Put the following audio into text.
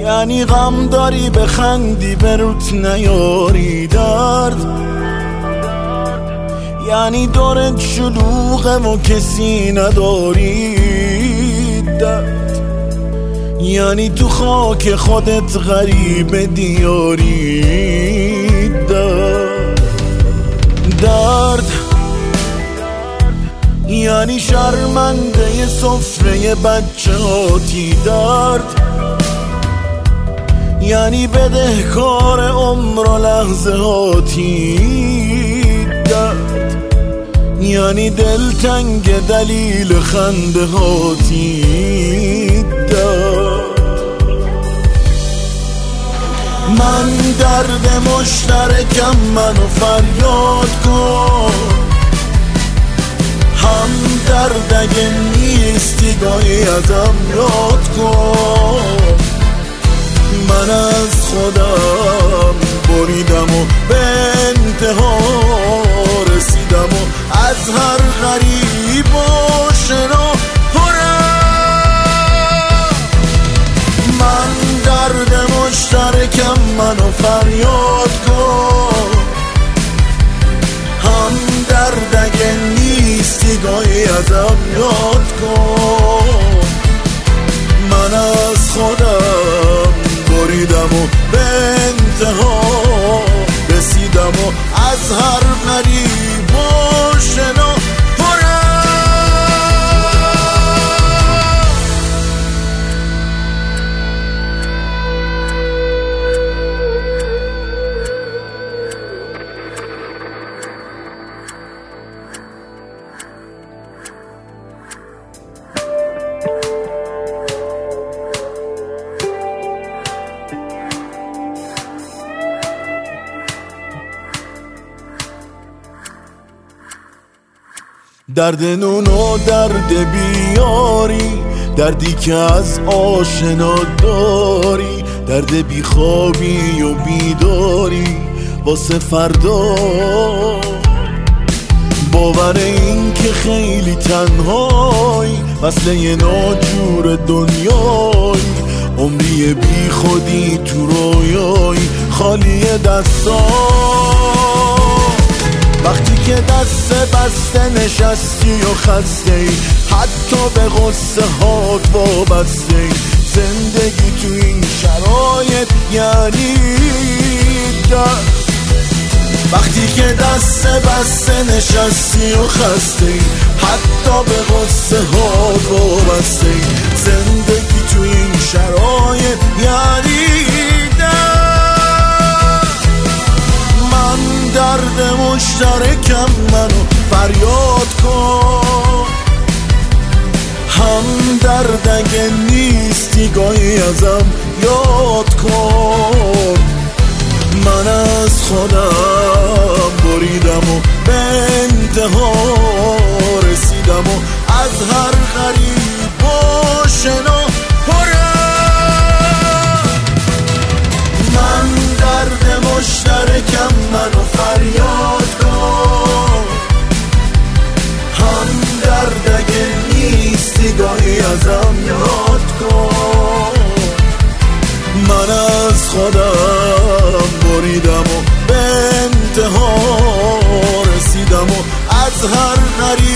یعنی غم داری بخندی بروت نیاری درد، یعنی دورت شلوغه و کسی نداری درد، یعنی تو خاک خودت غریب دیاری درد، یعنی شرمنده سفره بچه هاتی درد، یعنی بدهکار عمر و لحظه هاتی درد، یعنی دلتنگ دلیل خنده هاتی درد. من درد مشترکم، منو فریاد کن، هم درد اگه نیستی گاهی ازم یاد کن. من از خودم بریدم و به انتها رسیدم و از هر غریب و شنا پرم. من درد مشترکم، منو فریاد کن، هم درد اگه نیستی گاهی ازم یاد کن. من از خودم بریدم و به انتها رسیدم و از هر غریب و شنا درد نون و درد بیاری، دردی که از آشنا داری، درد بیخوابی و بیداری واسه فردا. باور این که خیلی تنهایی، وصله ناجور دنیایی، عمری بی خودی تو رویایی، خالی دستا. وقتی که دست بسته نشستی و خسته ای، حتی به غصه هات وابسته ای، زندگی تو این شرایط یعنی درد. وقتی که دست بسته نشستی و خسته ای، حتی به غصه هات وابسته ای، زندگی تو این شرایط یعنی درد مشترکم، منو فریاد کن، هم درد اگه نیستی گاهی ازم یاد کن. من از خودم بریدم و به انتها رسیدم و از هر غریب و شنا پرم. من درد مشترکم، منو فریاد کن، هم درد اگه نیستی گاهی ازم یاد کن. من از خودم بریدم و به انتها رسیدم و از هر غریب